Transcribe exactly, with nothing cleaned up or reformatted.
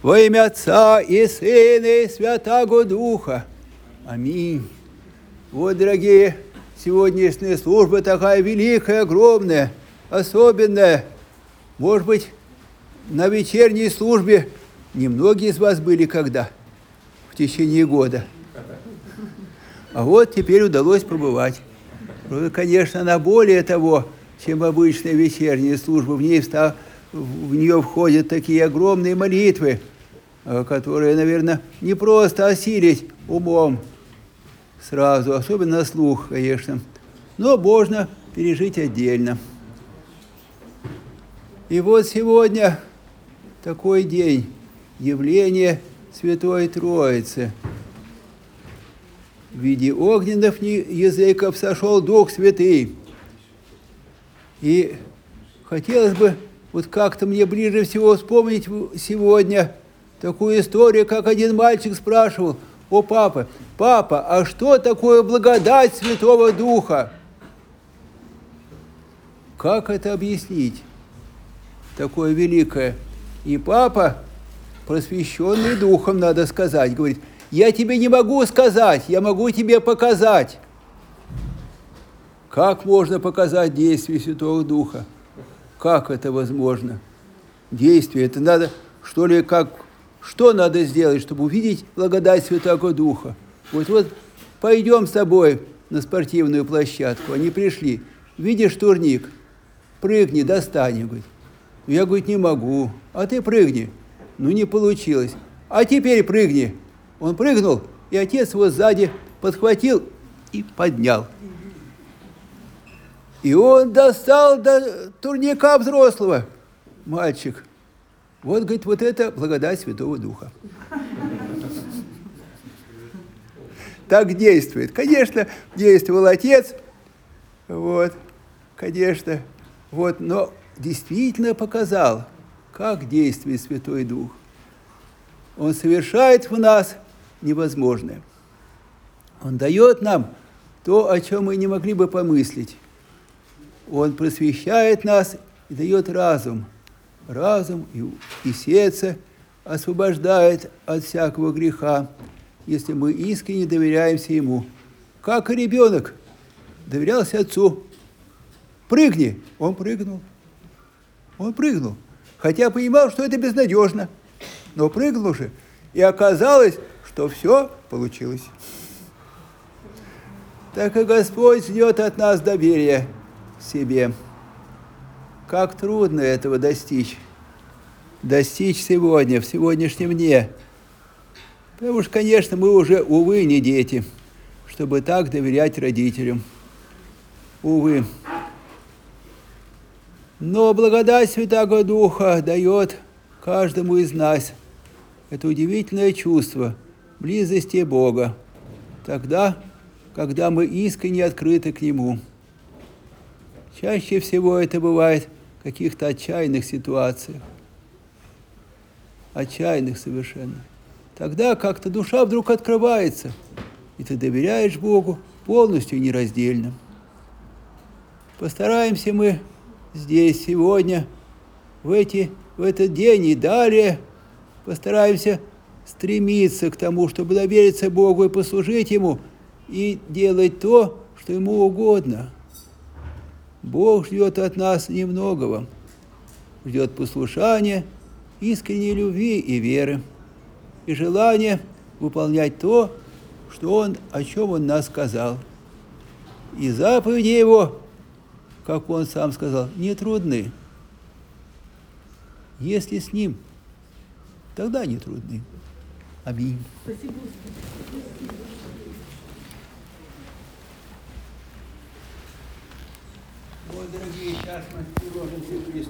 во имя Отца и Сына и Святаго Духа. Аминь. Вот, дорогие, сегодняшняя служба такая великая, огромная, особенная. Может быть, на вечерней службе немногие из вас были когда? В течение года. А вот теперь удалось побывать. Конечно, она более того, чем обычная вечерняя служба. В ней встав, в нее входят такие огромные молитвы, которые, наверное, не просто осилить умом сразу, особенно слух, конечно, но можно пережить отдельно. И вот сегодня такой день, явление Святой Троицы. В виде огненных языков сошел Дух Святый. И хотелось бы вот как-то мне ближе всего вспомнить сегодня такую историю, как один мальчик спрашивал: «О, папа, папа, а что такое благодать Святого Духа?» Как это объяснить? Такое великое. И папа, просвещенный Духом, надо сказать, говорит: «Я тебе не могу сказать, я могу тебе показать». Как можно показать действие Святого Духа? Как это возможно? Действие, это надо, что ли, как, что надо сделать, чтобы увидеть благодать Святого Духа? Вот, вот пойдем с тобой на спортивную площадку. Они пришли. Видишь турник? Прыгни, достань. Говорит. Я, говорит, не могу. А ты прыгни. Ну, не получилось. А теперь прыгни. Он прыгнул, и отец его сзади подхватил и поднял. И он достал до турника взрослого. Мальчик. Вот, говорит, вот это благодать Святого Духа. Так действует. Конечно, действовал отец. Вот, конечно. Вот, но действительно показал, как действует Святой Дух. Он совершает в нас невозможное. Он дает нам то, о чем мы не могли бы помыслить. Он просвещает нас и дает разум. Разум и, и сердце освобождает от всякого греха, если мы искренне доверяемся Ему. Как и ребенок доверялся отцу. Прыгни. Он прыгнул. Он прыгнул. Хотя понимал, что это безнадежно. Но прыгнул же. И оказалось, что все получилось. Так и Господь ждет от нас доверия к себе. Как трудно этого достичь. Достичь сегодня, в сегодняшнем дне. Потому что, конечно, мы уже, увы, не дети, чтобы так доверять родителям. Увы. Но благодать Святого Духа дает каждому из нас это удивительное чувство близости Бога, тогда, когда мы искренне открыты к Нему. Чаще всего это бывает в каких-то отчаянных ситуациях. Отчаянных совершенно. Тогда как-то душа вдруг открывается, и ты доверяешь Богу полностью и нераздельно. Постараемся мы здесь, сегодня, в, эти, в этот день и далее, постараемся стремиться к тому, чтобы довериться Богу и послужить Ему, и делать то, что Ему угодно. Бог ждет от нас немногого. Ждет послушания, искренней любви и веры, и желания выполнять то, что Он, о чем Он нас сказал. И заповеди Его, как Он сам сказал, не трудны. Если с Ним, тогда не трудны. Аминь. Спасибо. Вот, дорогие, сейчас мы приложимся к Христу.